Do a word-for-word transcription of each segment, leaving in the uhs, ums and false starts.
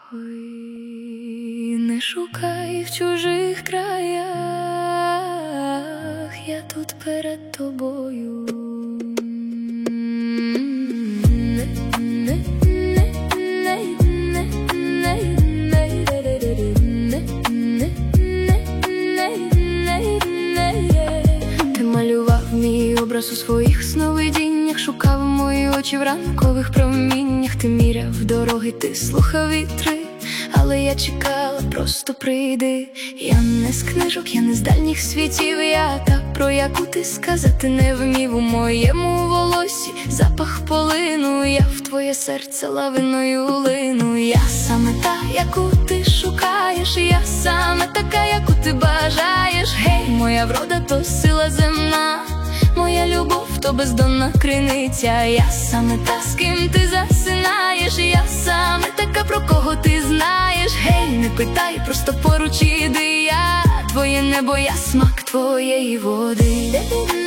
Ой, не шукай в чужих краях, я тут перед тобою. Ти малював мій образ у своїх сновидіннях, шукав мої очі в ранкових проміннях. Ти міряв дороги, ти слухав вітри, але я чекала, просто прийди. Я не з книжок, я не з дальніх світів, я та, про яку ти сказати не вмів. У моєму волосі запах полину, я в твоє серце лавиною лину. Я саме та, яку ти шукаєш, я саме така, яку ти бажаєш. Гей, моя врода то сила земна, моя любов то бездонна криниця. Я саме та, з ким ти засинаєш, я саме така, про кого ти знаєш. Гей, не питай, просто поруч іди. Я твоє небо, я смак твоєї води.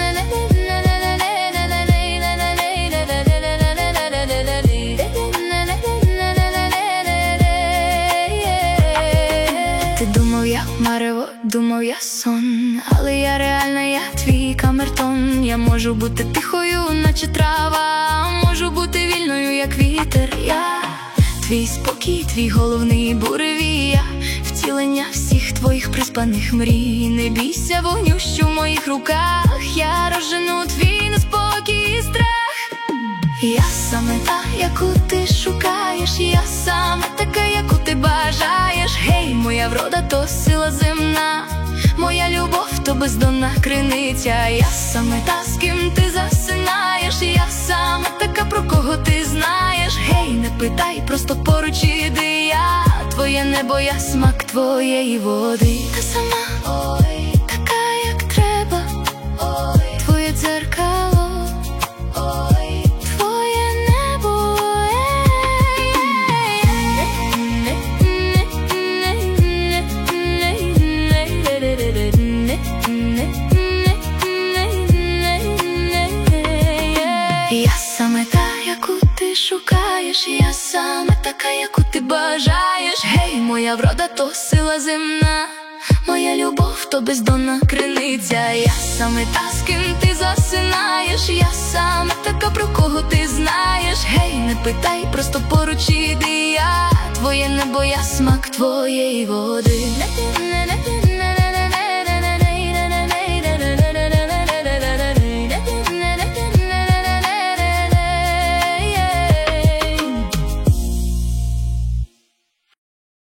Ти думав, я марево, думав, я сон, але я реальна, я твій камертон. Я можу бути тихою, наче трава, можу бути вільною, як вітер. Я твій спокій, твій головний буревій, я втілення всіх твоїх приспаних мрій. Не бійся вогню, що в моїх руках, я розжену твій неспокій і страх. Я саме та, яку ти шукаєш, я саме така, яку ти бажаєш. Гей, моя врода то сила земна, моя любов то бездонна криниця. Я саме та, з ким ти засинаєш, я саме така, про кого ти знаєш. Гей, не питай, просто поруч іди. Я твоє небо, я смак твоєї води. Та сама, ой, така, як треба, ой, твоє дзеркало, ой, твоє небо, ей, ей. Я саме та, яку ти шукаєш, я саме така, яку ти бажаєш. Гей, моя врода то сила земна, моя любов то бездонна криниця. Я саме та, з ким ти засинаєш, я саме така, про кого ти знаєш. Гей, не питай, просто поруч іди. Я твоє небо, я смак твоєї води.